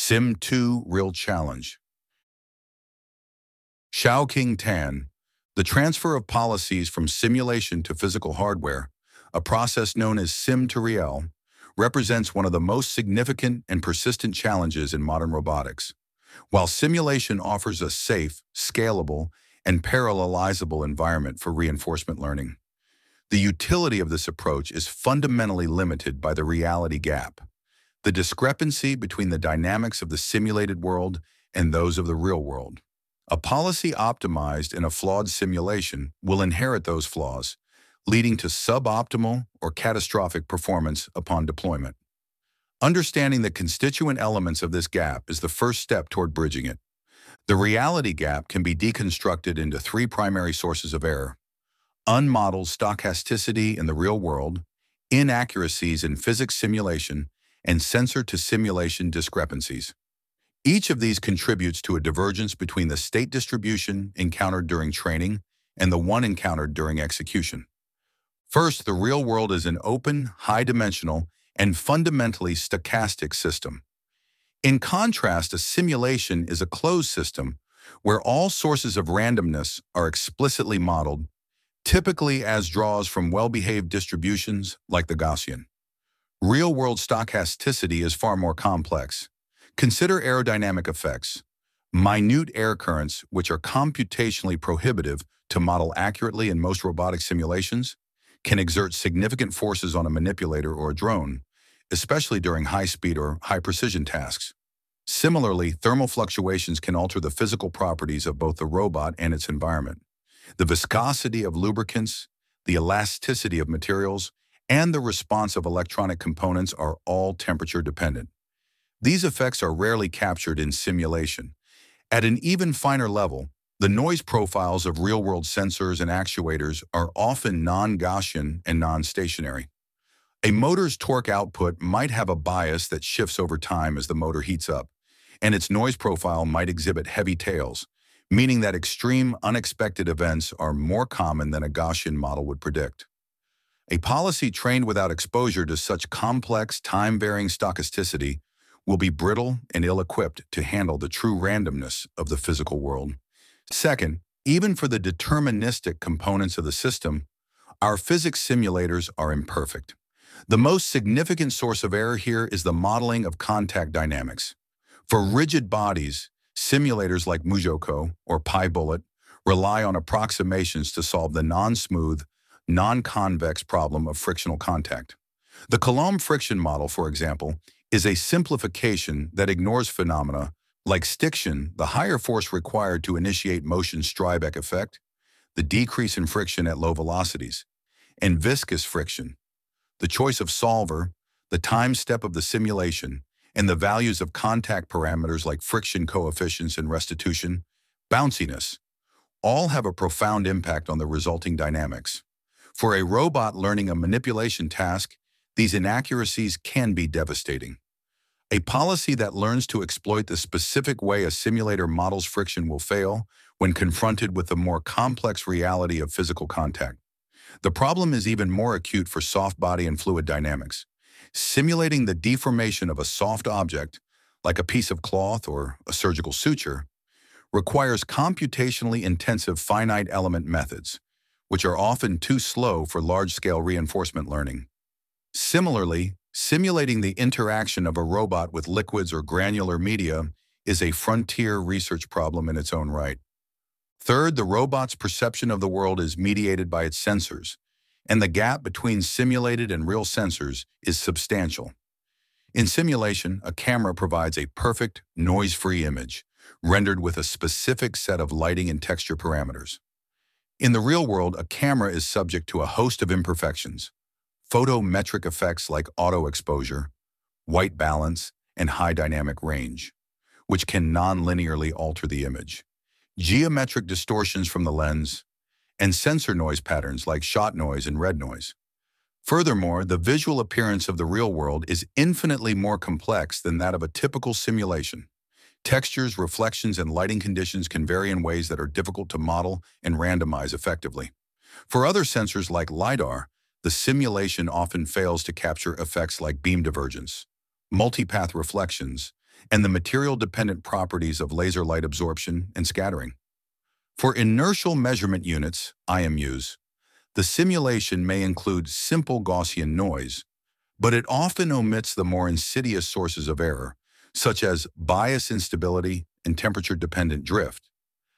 Sim 2 Real Challenge. Xiaoqing Tan, the transfer of policies from simulation to physical hardware, a process known as Sim to Real, represents one of the most significant and persistent challenges in modern robotics. While simulation offers a safe, scalable, and parallelizable environment for reinforcement learning, the utility of this approach is fundamentally limited by the reality gap, the discrepancy between the dynamics of the simulated world and those of the real world. A policy optimized in a flawed simulation will inherit those flaws, leading to suboptimal or catastrophic performance upon deployment. Understanding the constituent elements of this gap is the first step toward bridging it. The reality gap can be deconstructed into three primary sources of error: unmodeled stochasticity in the real world, inaccuracies in physics simulation, and sensor-to-simulation discrepancies. Each of these contributes to a divergence between the state distribution encountered during training and the one encountered during execution. First, the real world is an open, high-dimensional, and fundamentally stochastic system. In contrast, a simulation is a closed system where all sources of randomness are explicitly modeled, typically as draws from well-behaved distributions like the Gaussian. Real-world stochasticity is far more complex. Consider aerodynamic effects. Minute air currents, which are computationally prohibitive to model accurately in most robotic simulations, can exert significant forces on a manipulator or a drone, especially during high-speed or high-precision tasks. Similarly, thermal fluctuations can alter the physical properties of both the robot and its environment. The viscosity of lubricants, the elasticity of materials, and the response of electronic components are all temperature-dependent. These effects are rarely captured in simulation. At an even finer level, the noise profiles of real-world sensors and actuators are often non-Gaussian and non-stationary. A motor's torque output might have a bias that shifts over time as the motor heats up, and its noise profile might exhibit heavy tails, meaning that extreme, unexpected events are more common than a Gaussian model would predict. A policy trained without exposure to such complex, time-varying stochasticity will be brittle and ill-equipped to handle the true randomness of the physical world. Second, even for the deterministic components of the system, our physics simulators are imperfect. The most significant source of error here is the modeling of contact dynamics. For rigid bodies, simulators like MuJoCo or PyBullet rely on approximations to solve the non-smooth, non-convex problem of frictional contact. The Coulomb friction model, for example, is a simplification that ignores phenomena like stiction, the higher force required to initiate motion's Strybeck effect, the decrease in friction at low velocities, and viscous friction, the choice of solver, the time step of the simulation, and the values of contact parameters like friction coefficients and restitution, bounciness, all have a profound impact on the resulting dynamics. For a robot learning a manipulation task, these inaccuracies can be devastating. A policy that learns to exploit the specific way a simulator models friction will fail when confronted with the more complex reality of physical contact. The problem is even more acute for soft body and fluid dynamics. Simulating the deformation of a soft object, like a piece of cloth or a surgical suture, requires computationally intensive finite element methods, which are often too slow for large-scale reinforcement learning. Similarly, simulating the interaction of a robot with liquids or granular media is a frontier research problem in its own right. Third, the robot's perception of the world is mediated by its sensors, and the gap between simulated and real sensors is substantial. In simulation, a camera provides a perfect, noise-free image, rendered with a specific set of lighting and texture parameters. In the real world, a camera is subject to a host of imperfections: photometric effects like auto-exposure, white balance, and high dynamic range, which can non-linearly alter the image, geometric distortions from the lens, and sensor noise patterns like shot noise and red noise. Furthermore, the visual appearance of the real world is infinitely more complex than that of a typical simulation. Textures, reflections, and lighting conditions can vary in ways that are difficult to model and randomize effectively. For other sensors like LiDAR, the simulation often fails to capture effects like beam divergence, multipath reflections, and the material-dependent properties of laser light absorption and scattering. For inertial measurement units, IMUs, the simulation may include simple Gaussian noise, but it often omits the more insidious sources of error, such as bias instability and temperature-dependent drift.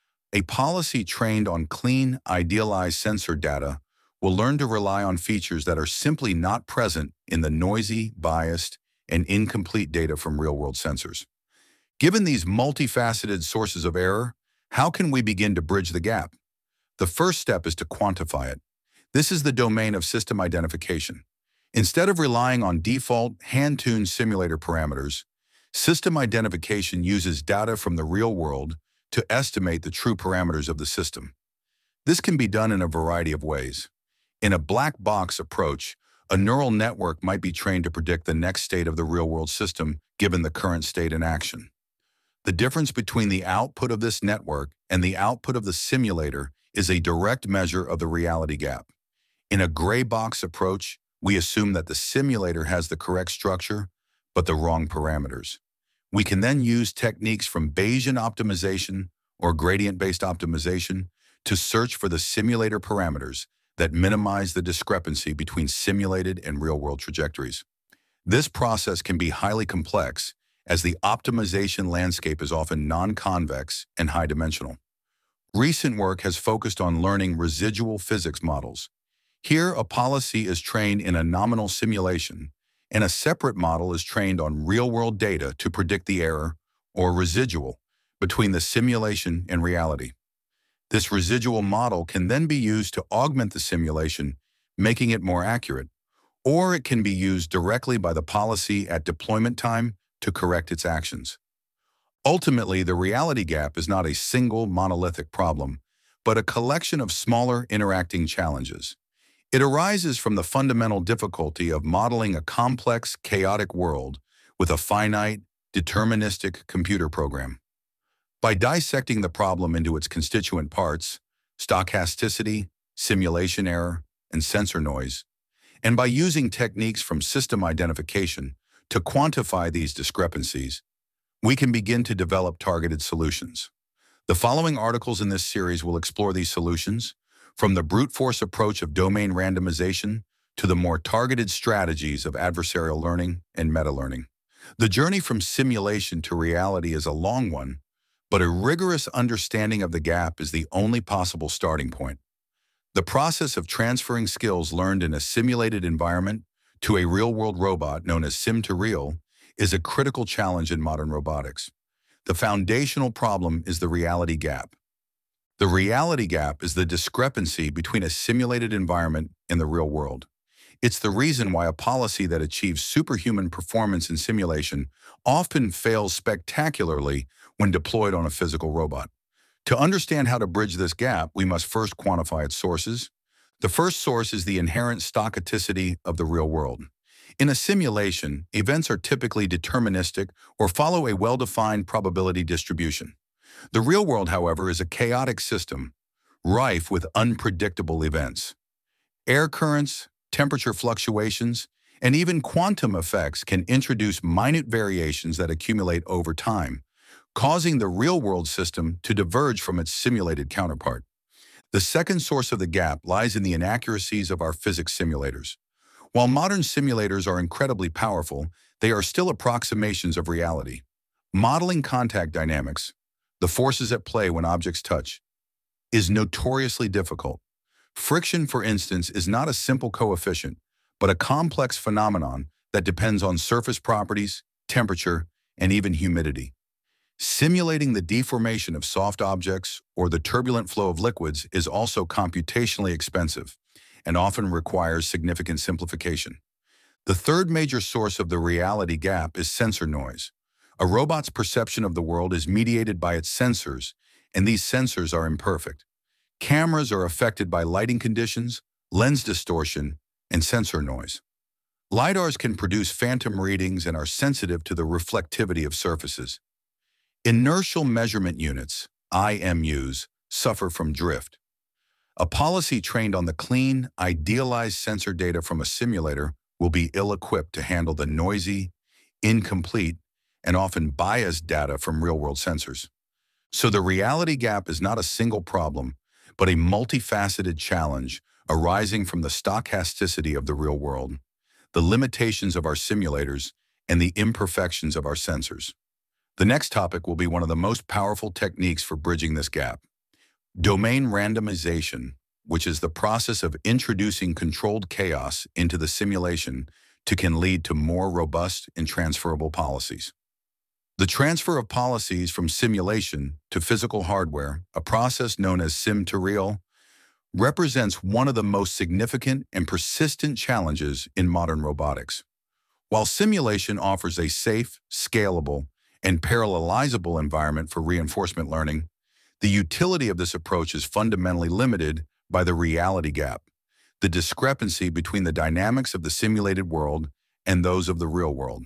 A policy trained on clean, idealized sensor data will learn to rely on features that are simply not present in the noisy, biased, and incomplete data from real-world sensors. Given these multifaceted sources of error, how can we begin to bridge the gap? The first step is to quantify it. This is the domain of system identification. Instead of relying on default, hand-tuned simulator parameters, system identification uses data from the real world to estimate the true parameters of the system. This can be done in a variety of ways. In a black box approach, a neural network might be trained to predict the next state of the real-world system given the current state in action. The difference between the output of this network and the output of the simulator is a direct measure of the reality gap. In a gray box approach, we assume that the simulator has the correct structure, but the wrong parameters. We can then use techniques from Bayesian optimization or gradient-based optimization to search for the simulator parameters that minimize the discrepancy between simulated and real-world trajectories. This process can be highly complex, as the optimization landscape is often non-convex and high-dimensional. Recent work has focused on learning residual physics models. Here, a policy is trained in a nominal simulation, and a separate model is trained on real-world data to predict the error, or residual, between the simulation and reality. This residual model can then be used to augment the simulation, making it more accurate, or it can be used directly by the policy at deployment time to correct its actions. Ultimately, the reality gap is not a single monolithic problem, but a collection of smaller interacting challenges. It arises from the fundamental difficulty of modeling a complex, chaotic world with a finite, deterministic computer program. By dissecting the problem into its constituent parts, stochasticity, simulation error, and sensor noise, and by using techniques from system identification to quantify these discrepancies, we can begin to develop targeted solutions. The following articles in this series will explore these solutions, from the brute force approach of domain randomization to the more targeted strategies of adversarial learning and meta-learning. The journey from simulation to reality is a long one, but a rigorous understanding of the gap is the only possible starting point. The process of transferring skills learned in a simulated environment to a real-world robot known as sim-to-real is a critical challenge in modern robotics. The foundational problem is the reality gap. The reality gap is the discrepancy between a simulated environment and the real world. It's the reason why a policy that achieves superhuman performance in simulation often fails spectacularly when deployed on a physical robot. To understand how to bridge this gap, we must first quantify its sources. The first source is the inherent stochasticity of the real world. In a simulation, events are typically deterministic or follow a well-defined probability distribution. The real world, however, is a chaotic system, rife with unpredictable events. Air currents, temperature fluctuations, and even quantum effects can introduce minute variations that accumulate over time, causing the real-world system to diverge from its simulated counterpart. The second source of the gap lies in the inaccuracies of our physics simulators. While modern simulators are incredibly powerful, they are still approximations of reality. Modeling contact dynamics, the forces at play when objects touch, is notoriously difficult. Friction, for instance, is not a simple coefficient, but a complex phenomenon that depends on surface properties, temperature, and even humidity. Simulating the deformation of soft objects or the turbulent flow of liquids is also computationally expensive and often requires significant simplification. The third major source of the reality gap is sensor noise. A robot's perception of the world is mediated by its sensors, and these sensors are imperfect. Cameras are affected by lighting conditions, lens distortion, and sensor noise. LiDARs can produce phantom readings and are sensitive to the reflectivity of surfaces. Inertial measurement units, IMUs, suffer from drift. A policy trained on the clean, idealized sensor data from a simulator will be ill-equipped to handle the noisy, incomplete, and often biased data from real-world sensors. So the reality gap is not a single problem, but a multifaceted challenge arising from the stochasticity of the real world, the limitations of our simulators, and the imperfections of our sensors. The next topic will be one of the most powerful techniques for bridging this gap: domain randomization, which is the process of introducing controlled chaos into the simulation can lead to more robust and transferable policies. The transfer of policies from simulation to physical hardware, a process known as sim to real, represents one of the most significant and persistent challenges in modern robotics. While simulation offers a safe, scalable, and parallelizable environment for reinforcement learning, the utility of this approach is fundamentally limited by the reality gap, the discrepancy between the dynamics of the simulated world and those of the real world.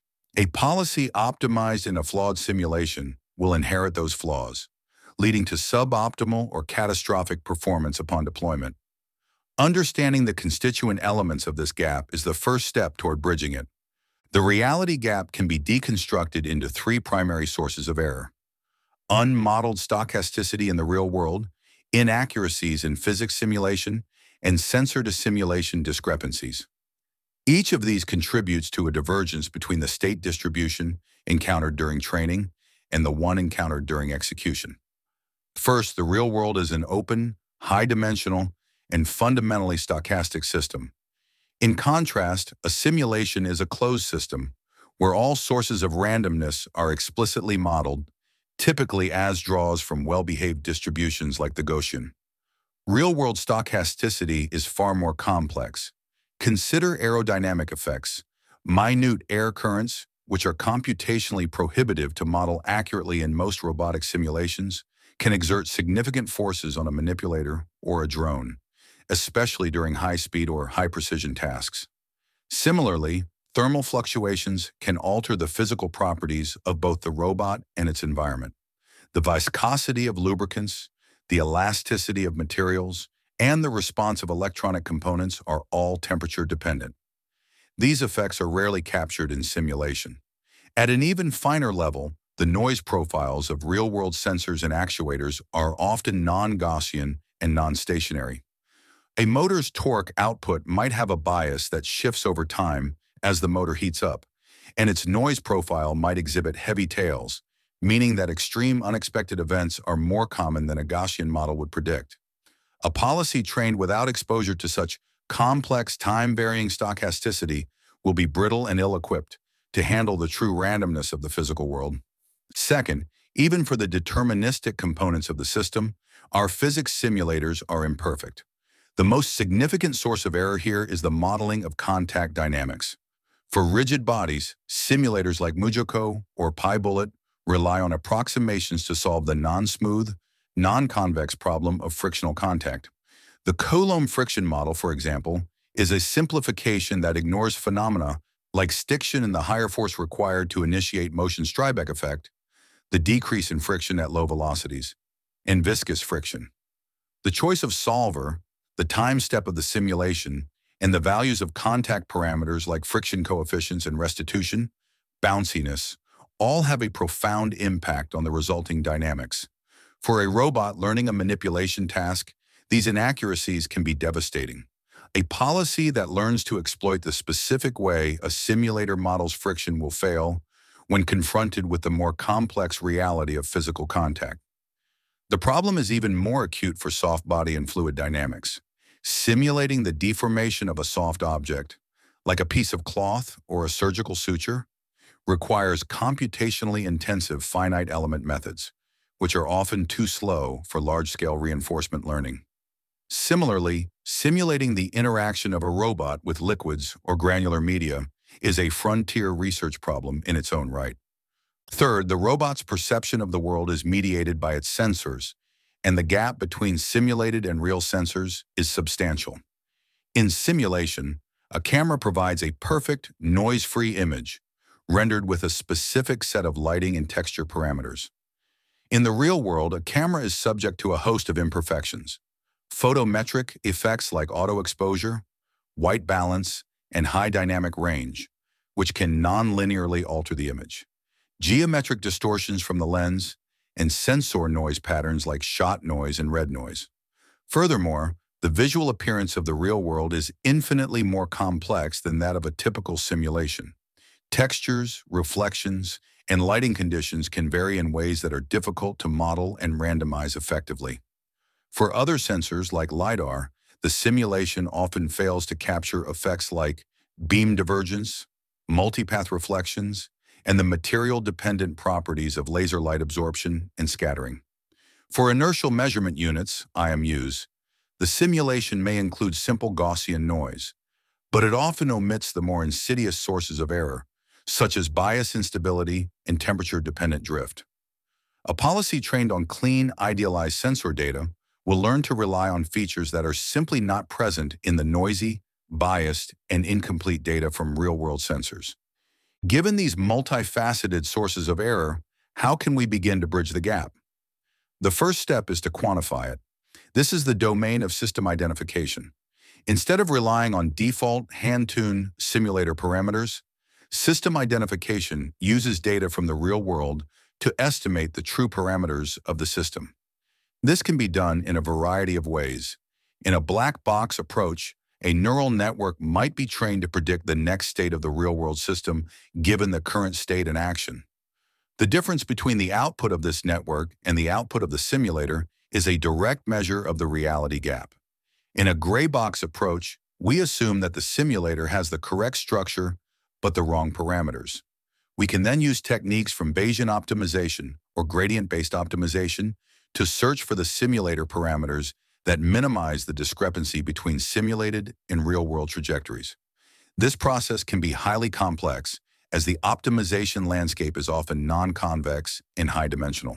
A policy optimized in a flawed simulation will inherit those flaws, leading to suboptimal or catastrophic performance upon deployment. Understanding the constituent elements of this gap is the first step toward bridging it. The reality gap can be deconstructed into three primary sources of error: unmodeled stochasticity in the real world, inaccuracies in physics simulation, and sensor-to-simulation discrepancies. Each of these contributes to a divergence between the state distribution encountered during training and the one encountered during execution. First, the real world is an open, high-dimensional, and fundamentally stochastic system. In contrast, a simulation is a closed system where all sources of randomness are explicitly modeled, typically as draws from well-behaved distributions like the Gaussian. Real-world stochasticity is far more complex. Consider aerodynamic effects. Minute air currents, which are computationally prohibitive to model accurately in most robotic simulations, can exert significant forces on a manipulator or a drone, especially during high-speed or high-precision tasks. Similarly, thermal fluctuations can alter the physical properties of both the robot and its environment. The viscosity of lubricants, the elasticity of materials, and the response of electronic components are all temperature-dependent. These effects are rarely captured in simulation. At an even finer level, the noise profiles of real-world sensors and actuators are often non-Gaussian and non-stationary. A motor's torque output might have a bias that shifts over time as the motor heats up, and its noise profile might exhibit heavy tails, meaning that extreme unexpected events are more common than a Gaussian model would predict. A policy trained without exposure to such complex, time-varying stochasticity will be brittle and ill-equipped to handle the true randomness of the physical world. Second, even for the deterministic components of the system, our physics simulators are imperfect. The most significant source of error here is the modeling of contact dynamics. For rigid bodies, simulators like MuJoCo or PyBullet rely on approximations to solve the non-smooth, non-convex problem of frictional contact. The Coulomb friction model, for example, is a simplification that ignores phenomena like stiction and the higher force required to initiate motion Strybeck effect, the decrease in friction at low velocities, and viscous friction. The choice of solver, the time step of the simulation, and the values of contact parameters like friction coefficients and restitution, bounciness, all have a profound impact on the resulting dynamics. For a robot learning a manipulation task, these inaccuracies can be devastating. A policy that learns to exploit the specific way a simulator models friction will fail when confronted with the more complex reality of physical contact. The problem is even more acute for soft body and fluid dynamics. Simulating the deformation of a soft object, like a piece of cloth or a surgical suture, requires computationally intensive finite element methods, which are often too slow for large-scale reinforcement learning. Similarly, simulating the interaction of a robot with liquids or granular media is a frontier research problem in its own right. Third, the robot's perception of the world is mediated by its sensors, and the gap between simulated and real sensors is substantial. In simulation, a camera provides a perfect, noise-free image, rendered with a specific set of lighting and texture parameters. In the real world, a camera is subject to a host of imperfections. Photometric effects like auto-exposure, white balance, and high dynamic range, which can non-linearly alter the image. geometric distortions from the lens, and sensor noise patterns like shot noise and red noise. Furthermore, the visual appearance of the real world is infinitely more complex than that of a typical simulation. Textures, reflections, and lighting conditions can vary in ways that are difficult to model and randomize effectively. For other sensors like LiDAR, the simulation often fails to capture effects like beam divergence, multipath reflections, and the material-dependent properties of laser light absorption and scattering. For inertial measurement units, IMUs, the simulation may include simple Gaussian noise, but it often omits the more insidious sources of error, such as bias instability and temperature-dependent drift. A policy trained on clean, idealized sensor data will learn to rely on features that are simply not present in the noisy, biased, and incomplete data from real-world sensors. Given these multifaceted sources of error, how can we begin to bridge the gap? The first step is to quantify it. This is the domain of system identification. Instead of relying on default, hand-tuned simulator parameters, system identification uses data from the real world to estimate the true parameters of the system. This can be done in a variety of ways. In a black box approach, a neural network might be trained to predict the next state of the real-world system given the current state and action. The difference between the output of this network and the output of the simulator is a direct measure of the reality gap. In a gray box approach, we assume that the simulator has the correct structure but the wrong parameters. We can then use techniques from Bayesian optimization or gradient-based optimization to search for the simulator parameters that minimize the discrepancy between simulated and real-world trajectories. This process can be highly complex, as the optimization landscape is often non-convex and high-dimensional.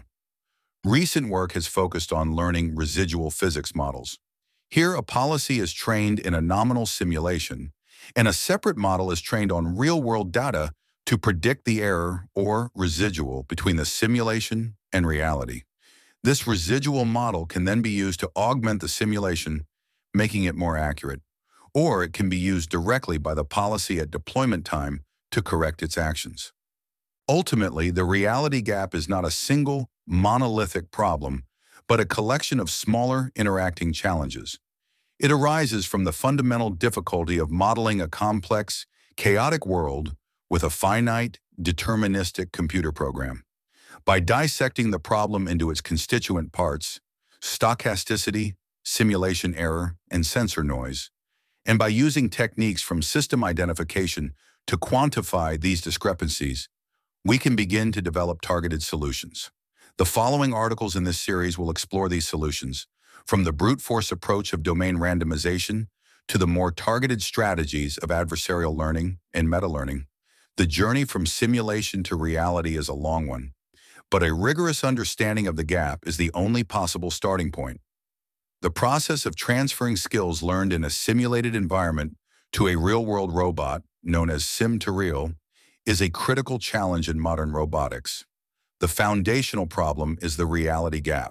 Recent work has focused on learning residual physics models. Here, a policy is trained in a nominal simulation, and a separate model is trained on real-world data to predict the error or residual between the simulation and reality. This residual model can then be used to augment the simulation, making it more accurate, or it can be used directly by the policy at deployment time to correct its actions. Ultimately, the reality gap is not a single, monolithic problem, but a collection of smaller, interacting challenges. It arises from the fundamental difficulty of modeling a complex, chaotic world with a finite, deterministic computer program. By dissecting the problem into its constituent parts, stochasticity, simulation error, and sensor noise, and by using techniques from system identification to quantify these discrepancies, we can begin to develop targeted solutions. The following articles in this series will explore these solutions, from the brute force approach of domain randomization to the more targeted strategies of adversarial learning and meta-learning. The journey from simulation to reality is a long one, but a rigorous understanding of the gap is the only possible starting point. The process of transferring skills learned in a simulated environment to a real-world robot, known as sim-to-real, is a critical challenge in modern robotics. The foundational problem is the reality gap.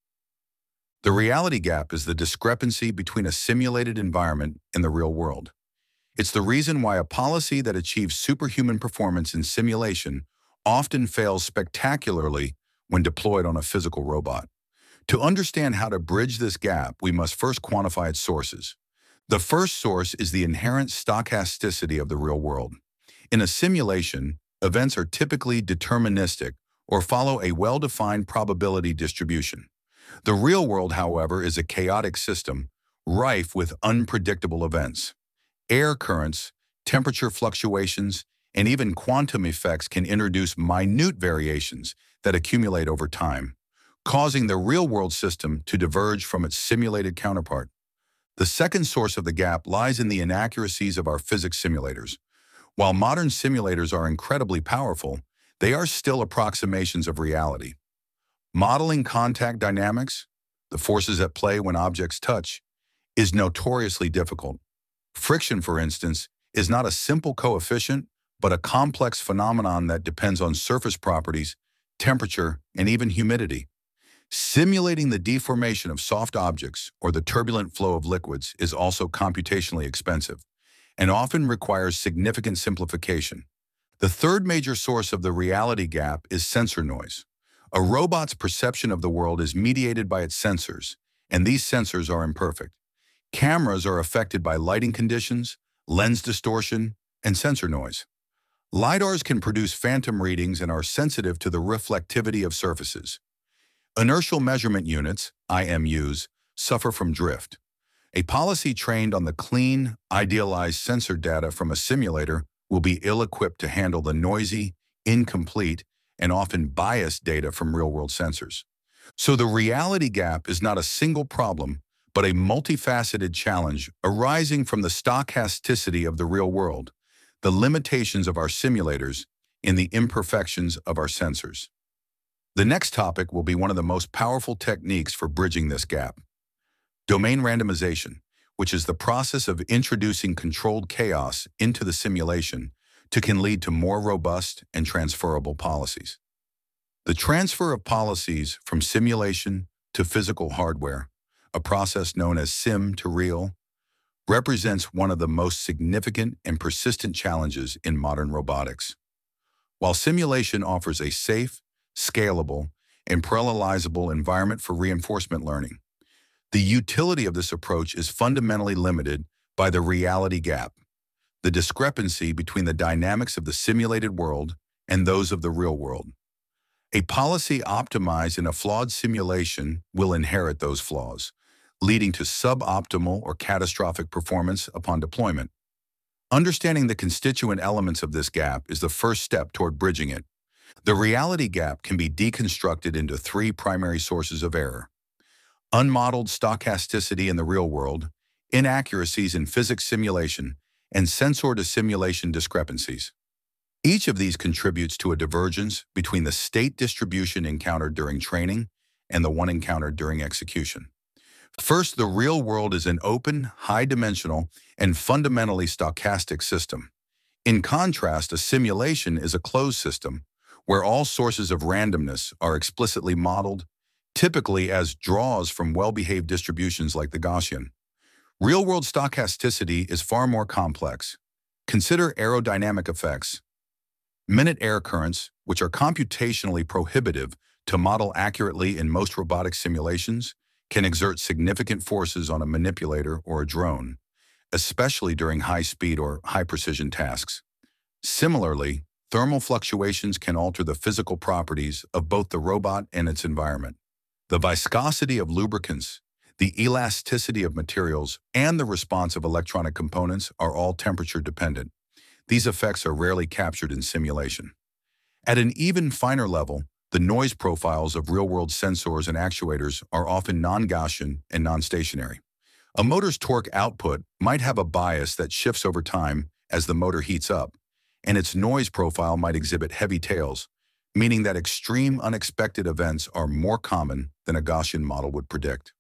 The reality gap is the discrepancy between a simulated environment and the real world. It's the reason why a policy that achieves superhuman performance in simulation often fails spectacularly when deployed on a physical robot. To understand how to bridge this gap, we must first quantify its sources. The first source is the inherent stochasticity of the real world. In a simulation, events are typically deterministic or follow a well-defined probability distribution. The real world, however, is a chaotic system, rife with unpredictable events. Air currents, temperature fluctuations, and even quantum effects can introduce minute variations that accumulate over time, causing the real-world system to diverge from its simulated counterpart. The second source of the gap lies in the inaccuracies of our physics simulators. While modern simulators are incredibly powerful, they are still approximations of reality. Modeling contact dynamics, the forces at play when objects touch, is notoriously difficult. Friction, for instance, is not a simple coefficient, but a complex phenomenon that depends on surface properties, temperature, and even humidity. Simulating the deformation of soft objects or the turbulent flow of liquids is also computationally expensive and often requires significant simplification. The third major source of the reality gap is sensor noise. A robot's perception of the world is mediated by its sensors, and these sensors are imperfect. Cameras are affected by lighting conditions, lens distortion, and sensor noise. LiDARs can produce phantom readings and are sensitive to the reflectivity of surfaces. Inertial measurement units, IMUs, suffer from drift. A policy trained on the clean, idealized sensor data from a simulator will be ill-equipped to handle the noisy, incomplete, and often biased data from real-world sensors. So the reality gap is not a single problem, but a multifaceted challenge arising from the stochasticity of the real world, the limitations of our simulators, and the imperfections of our sensors. The next topic will be one of the most powerful techniques for bridging this gap: domain randomization, which is the process of introducing controlled chaos into the simulation can lead to more robust and transferable policies. The transfer of policies from simulation to physical hardware, a process known as sim to real, represents one of the most significant and persistent challenges in modern robotics. While simulation offers a safe, scalable, and parallelizable environment for reinforcement learning, the utility of this approach is fundamentally limited by the reality gap, the discrepancy between the dynamics of the simulated world and those of the real world. A policy optimized in a flawed simulation will inherit those flaws, leading to suboptimal or catastrophic performance upon deployment. Understanding the constituent elements of this gap is the first step toward bridging it. The reality gap can be deconstructed into three primary sources of error: unmodeled stochasticity in the real world, inaccuracies in physics simulation, and sensor-to-simulation discrepancies. Each of these contributes to a divergence between the state distribution encountered during training and the one encountered during execution. First, the real world is an open, high-dimensional, and fundamentally stochastic system. In contrast, a simulation is a closed system where all sources of randomness are explicitly modeled, typically as draws from well-behaved distributions like the Gaussian. Real-world stochasticity is far more complex. Consider aerodynamic effects. Minute air currents, which are computationally prohibitive to model accurately in most robotic simulations, can exert significant forces on a manipulator or a drone, especially during high-speed or high-precision tasks. Similarly, thermal fluctuations can alter the physical properties of both the robot and its environment. The viscosity of lubricants, the elasticity of materials, and the response of electronic components are all temperature-dependent. These effects are rarely captured in simulation. At an even finer level, the noise profiles of real-world sensors and actuators are often non-Gaussian and non-stationary. A motor's torque output might have a bias that shifts over time as the motor heats up, and its noise profile might exhibit heavy tails, meaning that extreme unexpected events are more common than a Gaussian model would predict.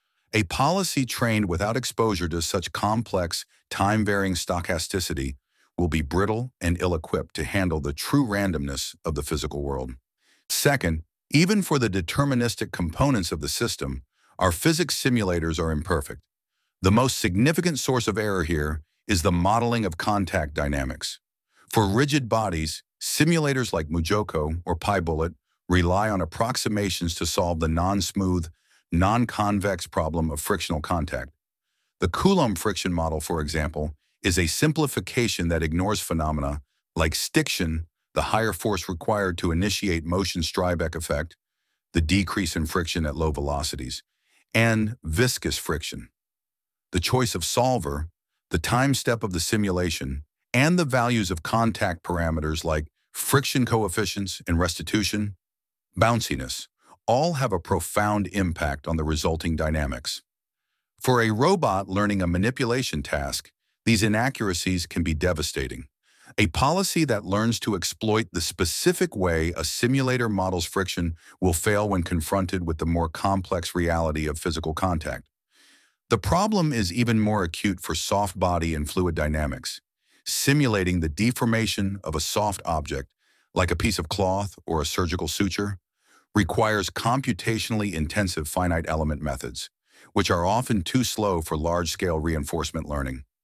A policy trained without exposure to such complex, time-varying stochasticity will be brittle and ill-equipped to handle the true randomness of the physical world. Second, even for the deterministic components of the system, our physics simulators are imperfect. The most significant source of error here is the modeling of contact dynamics. For rigid bodies, simulators like MuJoCo or PyBullet rely on approximations to solve the non-smooth, non-convex problem of frictional contact. The Coulomb friction model, for example, is a simplification that ignores phenomena like stiction, the higher force required to initiate motion Strybeck effect, the decrease in friction at low velocities, and viscous friction. The choice of solver, the time step of the simulation, and the values of contact parameters like friction coefficients and restitution, bounciness, all have a profound impact on the resulting dynamics. For a robot learning a manipulation task, these inaccuracies can be devastating. A policy that learns to exploit the specific way a simulator models friction will fail when confronted with the more complex reality of physical contact. The problem is even more acute for soft body and fluid dynamics. Simulating the deformation of a soft object, like a piece of cloth or a surgical suture, requires computationally intensive finite element methods, which are often too slow for large-scale reinforcement learning.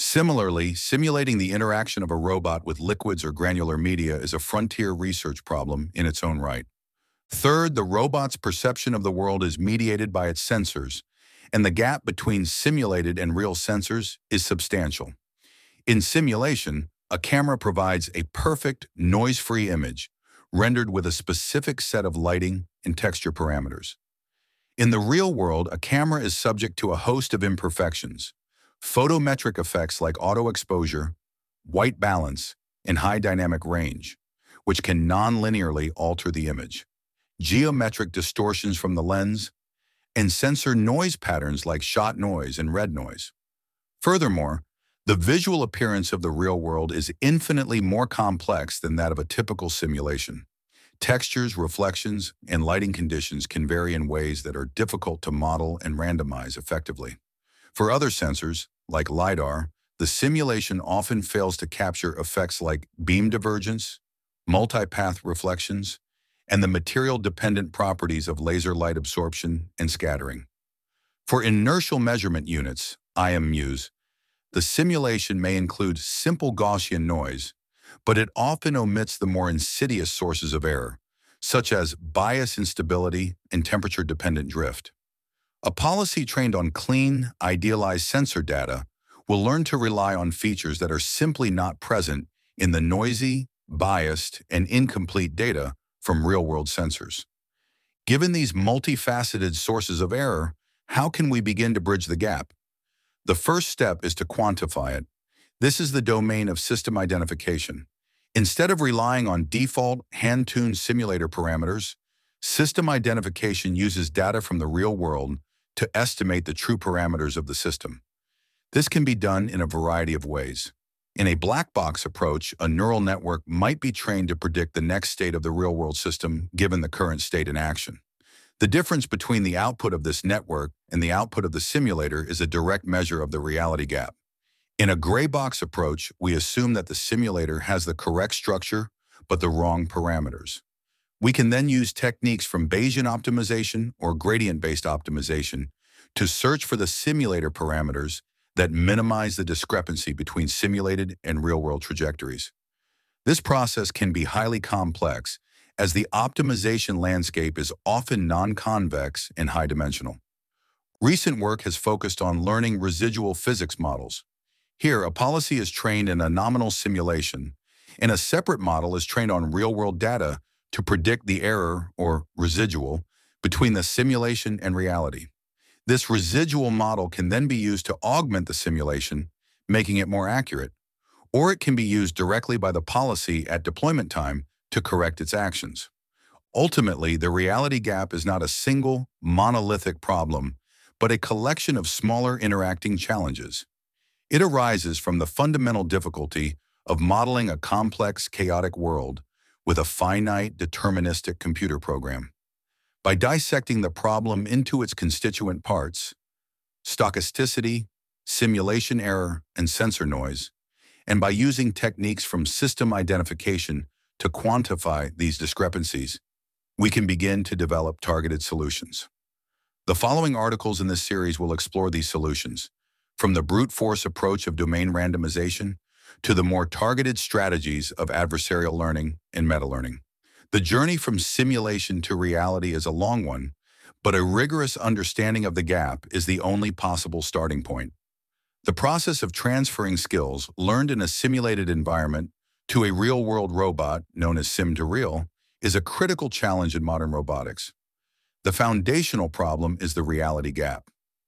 Similarly, simulating the interaction of a robot with liquids or granular media is a frontier research problem in its own right. Third, the robot's perception of the world is mediated by its sensors, and the gap between simulated and real sensors is substantial. In simulation, a camera provides a perfect, noise-free image, rendered with a specific set of lighting and texture parameters. In the real world, a camera is subject to a host of imperfections, photometric effects like auto-exposure, white balance, and high dynamic range, which can non-linearly alter the image, geometric distortions from the lens, and sensor noise patterns like shot noise and red noise. Furthermore, the visual appearance of the real world is infinitely more complex than that of a typical simulation. Textures, reflections, and lighting conditions can vary in ways that are difficult to model and randomize effectively. For other sensors, like LiDAR, the simulation often fails to capture effects like beam divergence, multipath reflections, and the material-dependent properties of laser light absorption and scattering. For inertial measurement units, IMUs, the simulation may include simple Gaussian noise, but it often omits the more insidious sources of error, such as bias instability and temperature-dependent drift. A policy trained on clean, idealized sensor data will learn to rely on features that are simply not present in the noisy, biased, and incomplete data from real-world sensors. Given these multifaceted sources of error, how can we begin to bridge the gap? The first step is to quantify it. This is the domain of system identification. Instead of relying on default, hand-tuned simulator parameters, system identification uses data from the real world to estimate the true parameters of the system. This can be done in a variety of ways. In a black box approach, a neural network might be trained to predict the next state of the real-world system given the current state in action. The difference between the output of this network and the output of the simulator is a direct measure of the reality gap. In a gray box approach, we assume that the simulator has the correct structure but the wrong parameters. We can then use techniques from Bayesian optimization or gradient-based optimization to search for the simulator parameters that minimize the discrepancy between simulated and real-world trajectories. This process can be highly complex, as the optimization landscape is often non-convex and high-dimensional. Recent work has focused on learning residual physics models. Here, a policy is trained in a nominal simulation, and a separate model is trained on real-world data to predict the error, or residual, between the simulation and reality. This residual model can then be used to augment the simulation, making it more accurate, or it can be used directly by the policy at deployment time to correct its actions. Ultimately, the reality gap is not a single, monolithic problem, but a collection of smaller interacting challenges. It arises from the fundamental difficulty of modeling a complex, chaotic world with a finite, deterministic computer program. By dissecting the problem into its constituent parts, stochasticity, simulation error, and sensor noise, and by using techniques from system identification to quantify these discrepancies, we can begin to develop targeted solutions. The following articles in this series will explore these solutions, from the brute force approach of domain randomization to the more targeted strategies of adversarial learning and meta-learning. The journey from simulation to reality is a long one, but a rigorous understanding of the gap is the only possible starting point. The process of transferring skills learned in a simulated environment to a real-world robot, known as sim-to-real, is a critical challenge in modern robotics. The foundational problem is the reality gap.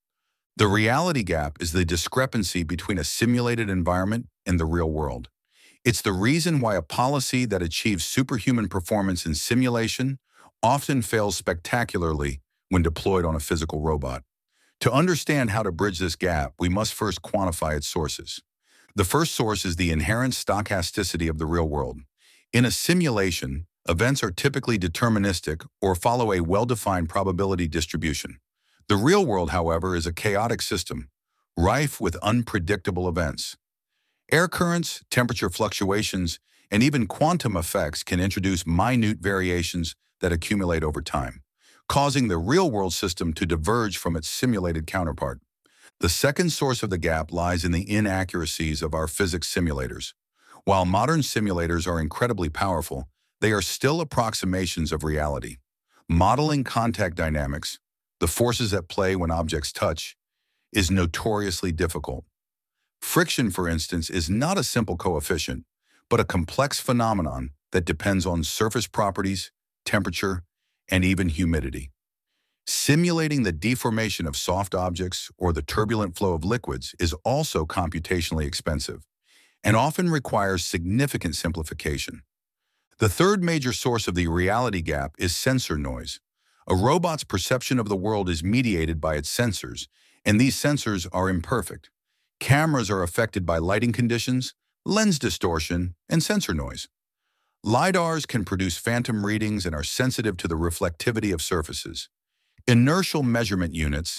The reality gap is the discrepancy between a simulated environment and the real world. It's the reason why a policy that achieves superhuman performance in simulation often fails spectacularly when deployed on a physical robot. To understand how to bridge this gap, we must first quantify its sources. The first source is the inherent stochasticity of the real world. In a simulation, events are typically deterministic or follow a well-defined probability distribution. The real world, however, is a chaotic system, rife with unpredictable events. Air currents, temperature fluctuations, and even quantum effects can introduce minute variations that accumulate over time, causing the real-world system to diverge from its simulated counterpart. The second source of the gap lies in the inaccuracies of our physics simulators. While modern simulators are incredibly powerful, they are still approximations of reality. Modeling contact dynamics, the forces at play when objects touch, is notoriously difficult. Friction, for instance, is not a simple coefficient, but a complex phenomenon that depends on surface properties, temperature, and even humidity. Simulating the deformation of soft objects or the turbulent flow of liquids is also computationally expensive and often requires significant simplification. The third major source of the reality gap is sensor noise. A robot's perception of the world is mediated by its sensors, and these sensors are imperfect. Cameras are affected by lighting conditions, lens distortion, and sensor noise. LiDARs can produce phantom readings and are sensitive to the reflectivity of surfaces. Inertial measurement units,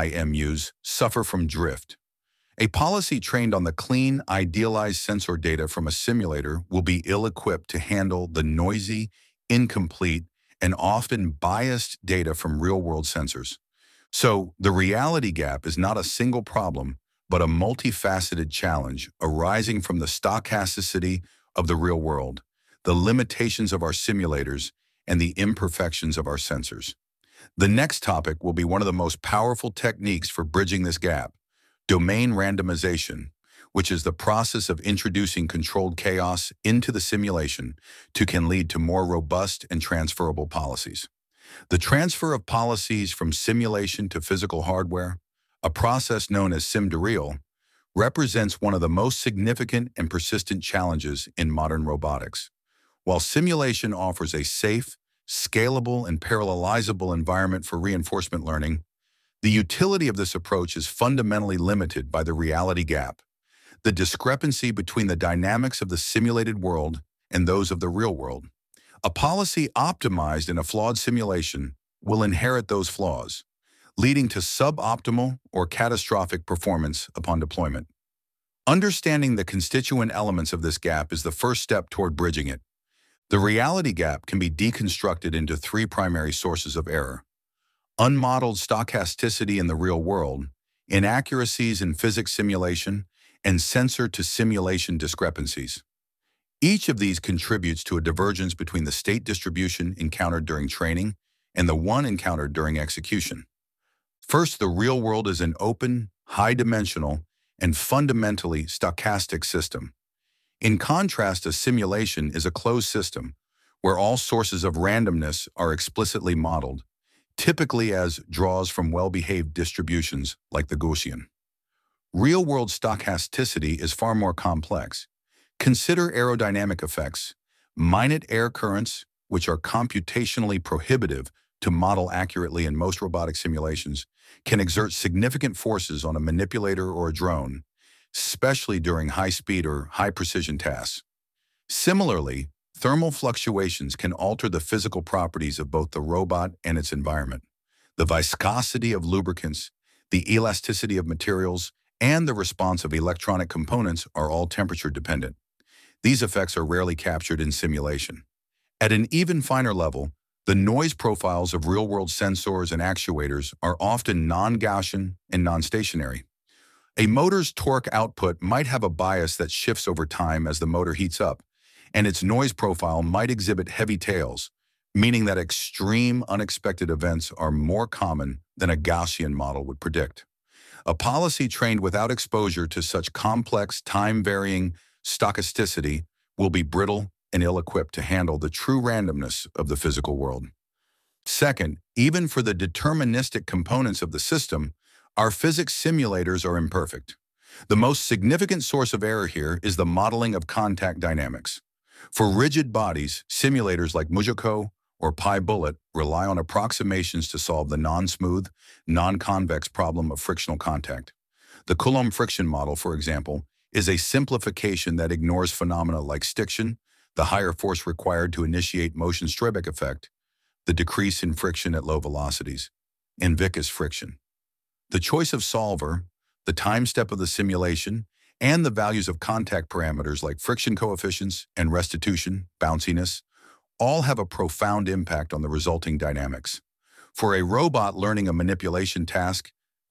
IMUs, suffer from drift. A policy trained on the clean, idealized sensor data from a simulator will be ill-equipped to handle the noisy, incomplete, and often biased data from real-world sensors. So, the reality gap is not a single problem, but a multifaceted challenge arising from the stochasticity of the real world, the limitations of our simulators, and the imperfections of our sensors. The next topic will be one of the most powerful techniques for bridging this gap: domain randomization, which is the process of introducing controlled chaos into the simulation can lead to more robust and transferable policies. The transfer of policies from simulation to physical hardware, a process known as sim-to-real, represents one of the most significant and persistent challenges in modern robotics. While simulation offers a safe, scalable, and parallelizable environment for reinforcement learning, the utility of this approach is fundamentally limited by the reality gap, the discrepancy between the dynamics of the simulated world and those of the real world. A policy optimized in a flawed simulation will inherit those flaws, leading to suboptimal or catastrophic performance upon deployment. Understanding the constituent elements of this gap is the first step toward bridging it. The reality gap can be deconstructed into three primary sources of error: unmodeled stochasticity in the real world, inaccuracies in physics simulation, and sensor-to-simulation discrepancies. Each of these contributes to a divergence between the state distribution encountered during training and the one encountered during execution. First, the real world is an open, high-dimensional, and fundamentally stochastic system. In contrast, a simulation is a closed system where all sources of randomness are explicitly modeled, typically as draws from well-behaved distributions like the Gaussian. Real-world stochasticity is far more complex. Consider aerodynamic effects. Minute air currents, which are computationally prohibitive to model accurately in most robotic simulations, can exert significant forces on a manipulator or a drone, especially during high-speed or high-precision tasks. Similarly, thermal fluctuations can alter the physical properties of both the robot and its environment. The viscosity of lubricants, the elasticity of materials, and the response of electronic components are all temperature-dependent. These effects are rarely captured in simulation. At an even finer level, the noise profiles of real-world sensors and actuators are often non-Gaussian and non-stationary. A motor's torque output might have a bias that shifts over time as the motor heats up, and its noise profile might exhibit heavy tails, meaning that extreme unexpected events are more common than a Gaussian model would predict. A policy trained without exposure to such complex, time-varying stochasticity will be brittle and ill-equipped to handle the true randomness of the physical world. Second, even for the deterministic components of the system, our physics simulators are imperfect. The most significant source of error here is the modeling of contact dynamics. For rigid bodies, simulators like MuJoCo or PyBullet rely on approximations to solve the non-smooth, non-convex problem of frictional contact. The Coulomb friction model, for example, is a simplification that ignores phenomena like stiction, the higher force required to initiate motion-Strobeck effect, the decrease in friction at low velocities, and viscous friction. The choice of solver, the time step of the simulation, and the values of contact parameters like friction coefficients and restitution, bounciness, all have a profound impact on the resulting dynamics. For a robot learning a manipulation task,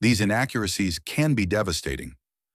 These inaccuracies can be devastating.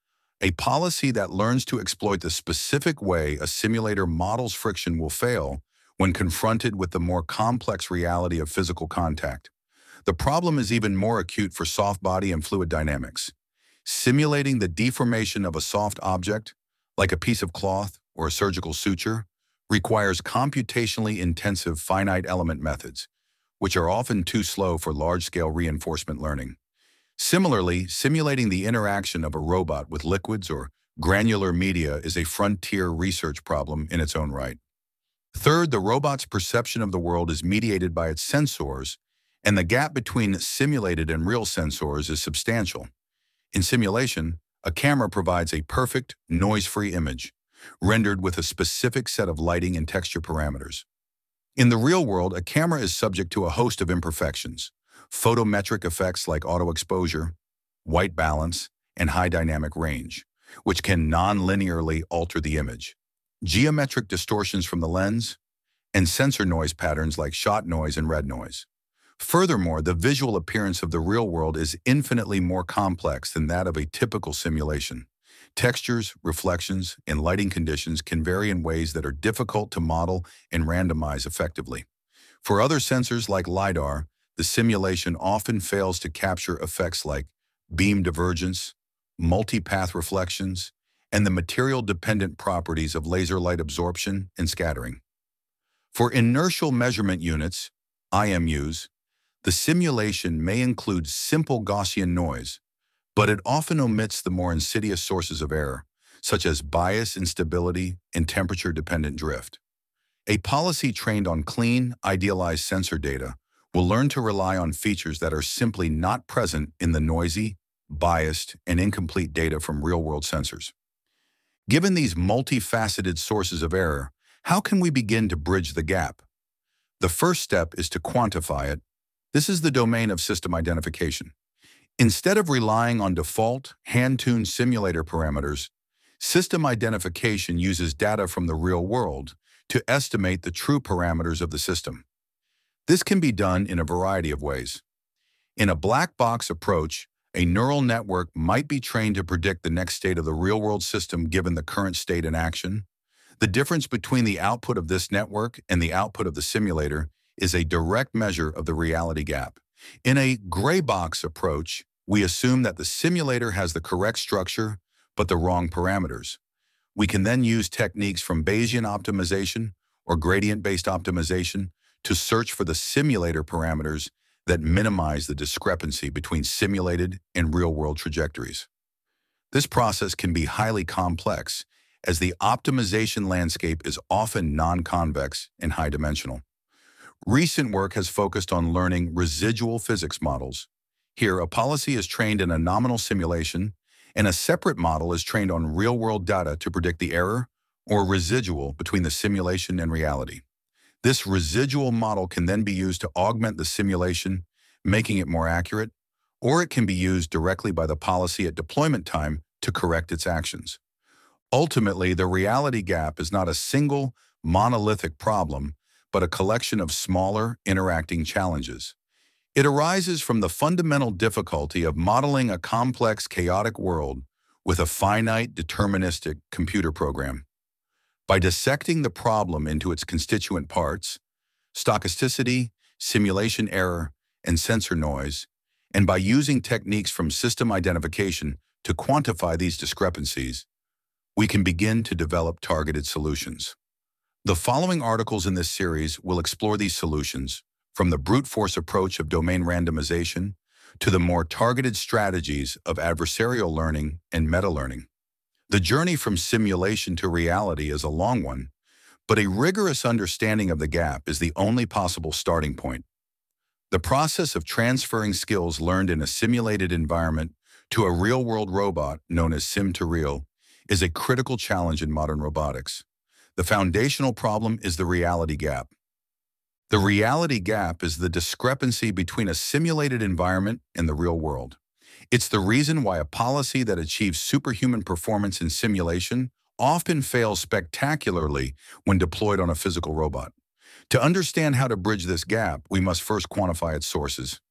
A policy that learns to exploit the specific way a simulator models friction will fail when confronted with the more complex reality of physical contact. The problem is even more acute for soft body and fluid dynamics. Simulating the deformation of a soft object, like a piece of cloth or a surgical suture, requires computationally intensive finite element methods, which are often too slow for large-scale reinforcement learning. Similarly, simulating the interaction of a robot with liquids or granular media is a frontier research problem in its own right. Third, the robot's perception of the world is mediated by its sensors, and the gap between simulated and real sensors is substantial. In simulation, a camera provides a perfect, noise-free image, rendered with a specific set of lighting and texture parameters. In the real world, a camera is subject to a host of imperfections, photometric effects like auto-exposure, white balance, and high dynamic range, which can non-linearly alter the image, geometric distortions from the lens, and sensor noise patterns like shot noise and red noise. Furthermore, the visual appearance of the real world is infinitely more complex than that of a typical simulation. Textures, reflections, and lighting conditions can vary in ways that are difficult to model and randomize effectively. For other sensors like LiDAR, the simulation often fails to capture effects like beam divergence, multipath reflections, and the material-dependent properties of laser light absorption and scattering. For inertial measurement units, IMUs, the simulation may include simple Gaussian noise, but it often omits the more insidious sources of error, such as bias instability and temperature-dependent drift. A policy trained on clean, idealized sensor data will learn to rely on features that are simply not present in the noisy, biased, and incomplete data from real-world sensors. Given these multifaceted sources of error, how can we begin to bridge the gap? The first step is to quantify it. This is the domain of system identification. Instead of relying on default, hand-tuned simulator parameters, system identification uses data from the real world to estimate the true parameters of the system. This can be done in a variety of ways. In a black box approach, a neural network might be trained to predict the next state of the real-world system given the current state in action. The difference between the output of this network and the output of the simulator is a direct measure of the reality gap. In a gray box approach, we assume that the simulator has the correct structure, but the wrong parameters. We can then use techniques from Bayesian optimization or gradient-based optimization to search for the simulator parameters that minimize the discrepancy between simulated and real-world trajectories. This process can be highly complex, as the optimization landscape is often non-convex and high-dimensional. Recent work has focused on learning residual physics models. Here, a policy is trained in a nominal simulation, and a separate model is trained on real-world data to predict the error or residual between the simulation and reality. This residual model can then be used to augment the simulation, making it more accurate, or it can be used directly by the policy at deployment time to correct its actions. Ultimately, the reality gap is not a single, monolithic problem, but a collection of smaller, interacting challenges. It arises from the fundamental difficulty of modeling a complex, chaotic world with a finite, deterministic computer program. By dissecting the problem into its constituent parts, stochasticity, simulation error, and sensor noise, and by using techniques from system identification to quantify these discrepancies, we can begin to develop targeted solutions. The following articles in this series will explore these solutions, from the brute force approach of domain randomization to the more targeted strategies of adversarial learning and meta-learning. The journey from simulation to reality is a long one, but a rigorous understanding of the gap is the only possible starting point. The process of transferring skills learned in a simulated environment to a real-world robot, known as sim-to-real, is a critical challenge in modern robotics. The foundational problem is the reality gap. The reality gap is the discrepancy between a simulated environment and the real world. It's the reason why a policy that achieves superhuman performance in simulation often fails spectacularly when deployed on a physical robot. To understand how to bridge this gap, we must first quantify its sources.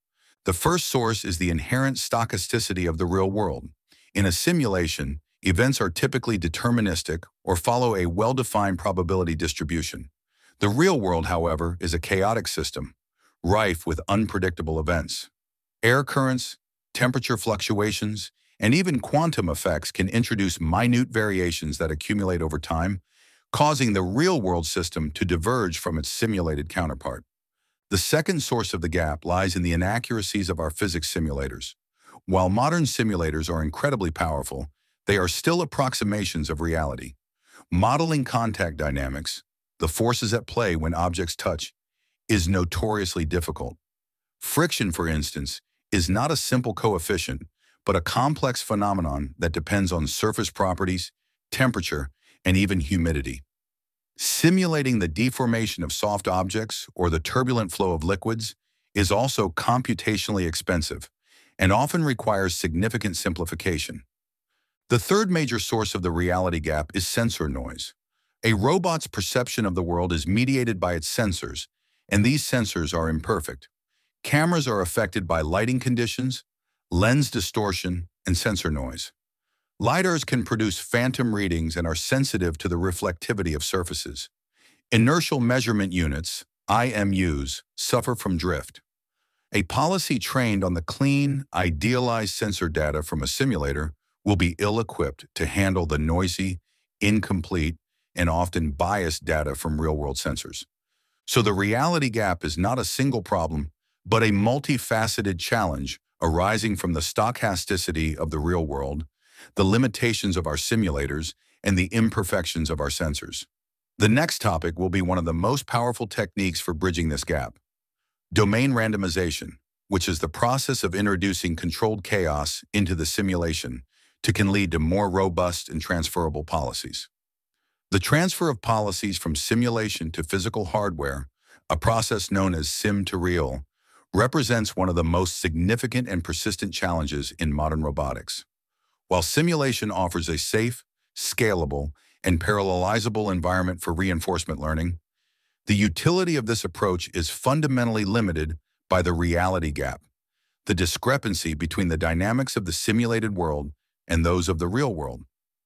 The first source is the inherent stochasticity of the real world. In a simulation, events are typically deterministic or follow a well-defined probability distribution. The real world, however, is a chaotic system, rife with unpredictable events. Air currents, temperature fluctuations, and even quantum effects can introduce minute variations that accumulate over time, causing the real-world system to diverge from its simulated counterpart. The second source of the gap lies in the inaccuracies of our physics simulators. While modern simulators are incredibly powerful, they are still approximations of reality. Modeling contact dynamics, the forces at play when objects touch, is notoriously difficult. Friction, for instance, is not a simple coefficient, but a complex phenomenon that depends on surface properties, temperature, and even humidity. Simulating the deformation of soft objects or the turbulent flow of liquids is also computationally expensive and often requires significant simplification. The third major source of the reality gap is sensor noise. A robot's perception of the world is mediated by its sensors, and these sensors are imperfect. Cameras are affected by lighting conditions, lens distortion, and sensor noise. LiDARs can produce phantom readings and are sensitive to the reflectivity of surfaces. Inertial measurement units, IMUs, suffer from drift. A policy trained on the clean, idealized sensor data from a simulator will be ill-equipped to handle the noisy, incomplete, and often biased data from real-world sensors. So the reality gap is not a single problem, but a multifaceted challenge arising from the stochasticity of the real world, the limitations of our simulators, and the imperfections of our sensors. The next topic will be one of the most powerful techniques for bridging this gap: domain randomization, which is the process of introducing controlled chaos into the simulation can lead to more robust and transferable policies. The transfer of policies from simulation to physical hardware, a process known as sim to real, represents one of the most significant and persistent challenges in modern robotics. While simulation offers a safe, scalable, and parallelizable environment for reinforcement learning, the utility of this approach is fundamentally limited by the reality gap, the discrepancy between the dynamics of the simulated world and those of the real world.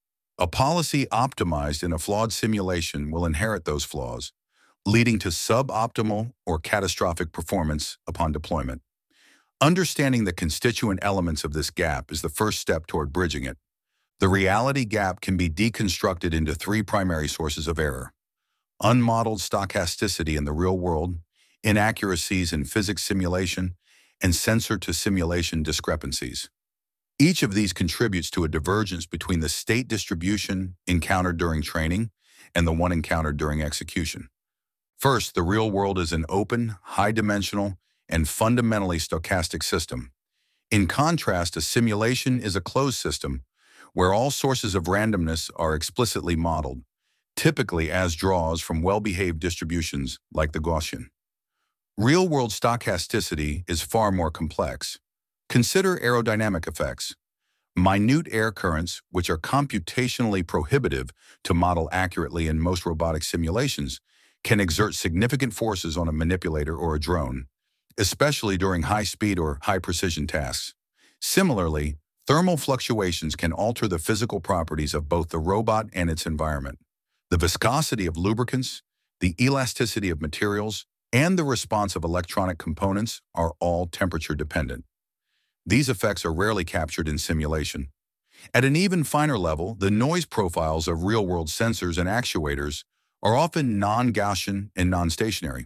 A policy optimized in a flawed simulation will inherit those flaws, leading to suboptimal or catastrophic performance upon deployment. Understanding the constituent elements of this gap is the first step toward bridging it. The reality gap can be deconstructed into three primary sources of error: unmodeled stochasticity in the real world, inaccuracies in physics simulation, and sensor-to-simulation discrepancies. Each of these contributes to a divergence between the state distribution encountered during training and the one encountered during execution. First, the real world is an open, high-dimensional, and fundamentally stochastic system. In contrast, a simulation is a closed system where all sources of randomness are explicitly modeled, typically as draws from well-behaved distributions like the Gaussian. Real-world stochasticity is far more complex. Consider aerodynamic effects. Minute air currents, which are computationally prohibitive to model accurately in most robotic simulations, can exert significant forces on a manipulator or a drone, especially during high-speed or high-precision tasks. Similarly, thermal fluctuations can alter the physical properties of both the robot and its environment. The viscosity of lubricants, the elasticity of materials, and the response of electronic components are all temperature-dependent. These effects are rarely captured in simulation. At an even finer level, the noise profiles of real-world sensors and actuators are often non-Gaussian and non-stationary.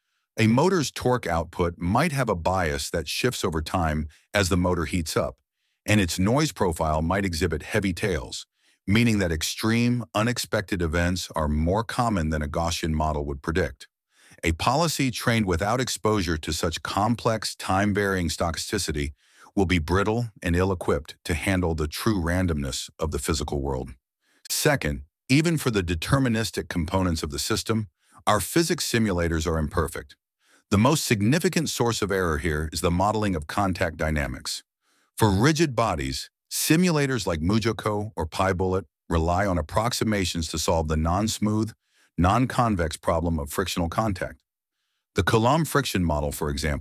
A motor's torque output might have a bias that shifts over time as the motor heats up, and its noise profile might exhibit heavy tails, meaning that extreme, unexpected events are more common than a Gaussian model would predict. A policy trained without exposure to such complex, time-varying stochasticity will be brittle and ill-equipped to handle the true randomness of the physical world. Second, even for the deterministic components of the system, our physics simulators are imperfect. The most significant source of error here is the modeling of contact dynamics. For rigid bodies, simulators like MuJoCo or PyBullet rely on approximations to solve the non-smooth, non-convex problem of frictional contact. The Coulomb friction model, for example,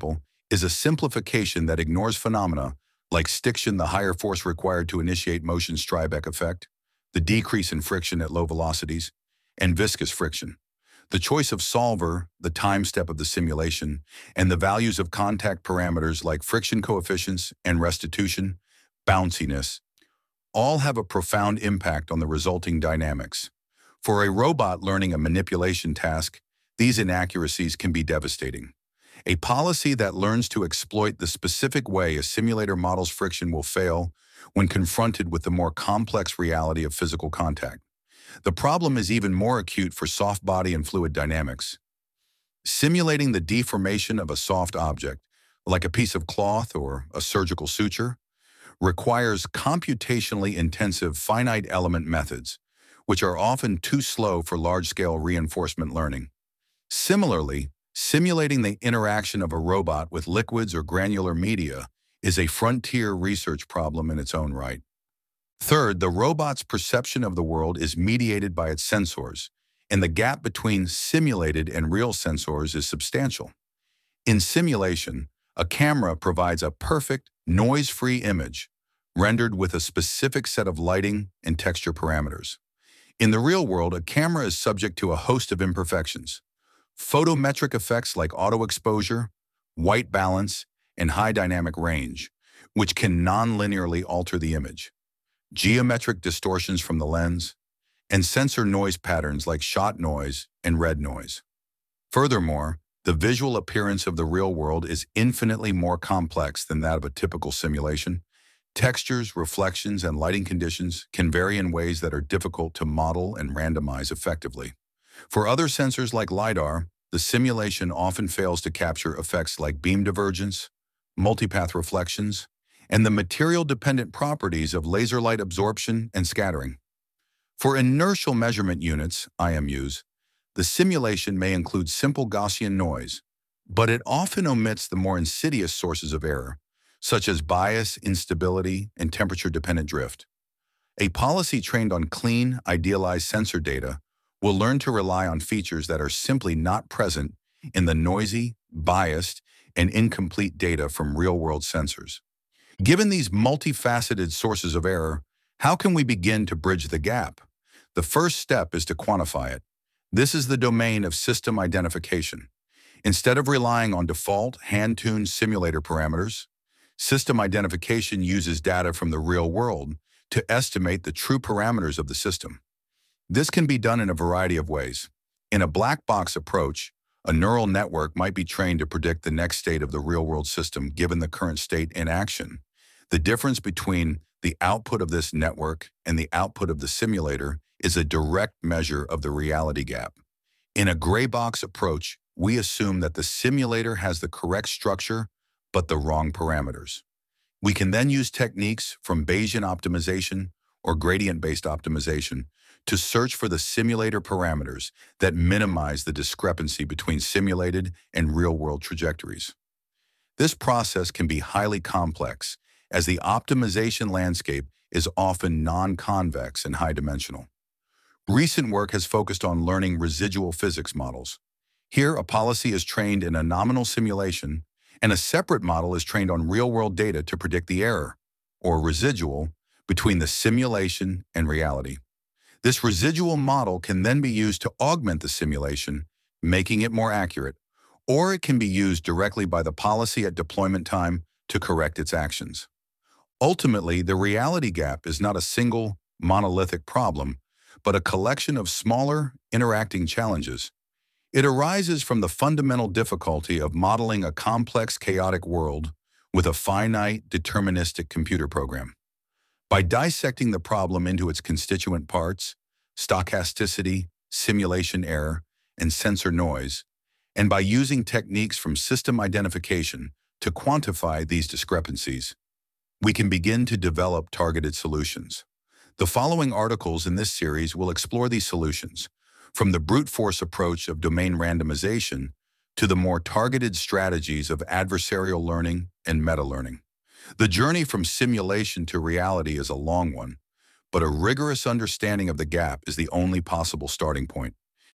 is a simplification that ignores phenomena like stiction, the higher force required to initiate motion's Tribeck effect, the decrease in friction at low velocities, and viscous friction. The choice of solver, the time step of the simulation, and the values of contact parameters like friction coefficients and restitution, bounciness, all have a profound impact on the resulting dynamics. For a robot learning a manipulation task, these inaccuracies can be devastating. A policy that learns to exploit the specific way a simulator models friction will fail when confronted with the more complex reality of physical contact. The problem is even more acute for soft body and fluid dynamics. Simulating the deformation of a soft object, like a piece of cloth or a surgical suture, requires computationally intensive finite element methods, which are often too slow for large-scale reinforcement learning. Similarly, simulating the interaction of a robot with liquids or granular media is a frontier research problem in its own right. Third, the robot's perception of the world is mediated by its sensors, and the gap between simulated and real sensors is substantial. In simulation, a camera provides a perfect, noise-free image, rendered with a specific set of lighting and texture parameters. In the real world, a camera is subject to a host of imperfections. Photometric effects like auto-exposure, white balance, and high dynamic range, which can non-linearly alter the image. Geometric distortions from the lens, and sensor noise patterns like shot noise and red noise. Furthermore, the visual appearance of the real world is infinitely more complex than that of a typical simulation. Textures, reflections, and lighting conditions can vary in ways that are difficult to model and randomize effectively. For other sensors like LiDAR, the simulation often fails to capture effects like beam divergence, multipath reflections, and the material-dependent properties of laser light absorption and scattering. For inertial measurement units, IMUs, the simulation may include simple Gaussian noise, but it often omits the more insidious sources of error, such as bias, instability, and temperature-dependent drift. A policy trained on clean, idealized sensor data will learn to rely on features that are simply not present in the noisy, biased, and incomplete data from real-world sensors. Given these multifaceted sources of error, how can we begin to bridge the gap? The first step is to quantify it. This is the domain of system identification. Instead of relying on default, hand-tuned simulator parameters, system identification uses data from the real world to estimate the true parameters of the system. This can be done in a variety of ways. In a black box approach, a neural network might be trained to predict the next state of the real-world system given the current state in action. The difference between the output of this network and the output of the simulator is a direct measure of the reality gap. In a gray box approach, we assume that the simulator has the correct structure but the wrong parameters. We can then use techniques from Bayesian optimization or gradient-based optimization to search for the simulator parameters that minimize the discrepancy between simulated and real-world trajectories. This process can be highly complex, as the optimization landscape is often non-convex and high-dimensional. Recent work has focused on learning residual physics models. Here, a policy is trained in a nominal simulation, and a separate model is trained on real-world data to predict the error, or residual, between the simulation and reality. This residual model can then be used to augment the simulation, making it more accurate, or it can be used directly by the policy at deployment time to correct its actions. Ultimately, the reality gap is not a single, monolithic problem, but a collection of smaller, interacting challenges. It arises from the fundamental difficulty of modeling a complex, chaotic world with a finite, deterministic computer program. By dissecting the problem into its constituent parts, stochasticity, simulation error, and sensor noise, and by using techniques from system identification to quantify these discrepancies, we can begin to develop targeted solutions. The following articles in this series will explore these solutions, from the brute force approach of domain randomization to the more targeted strategies of adversarial learning and meta-learning. The journey from simulation to reality is a long one, but a rigorous understanding of the gap is the only possible starting point.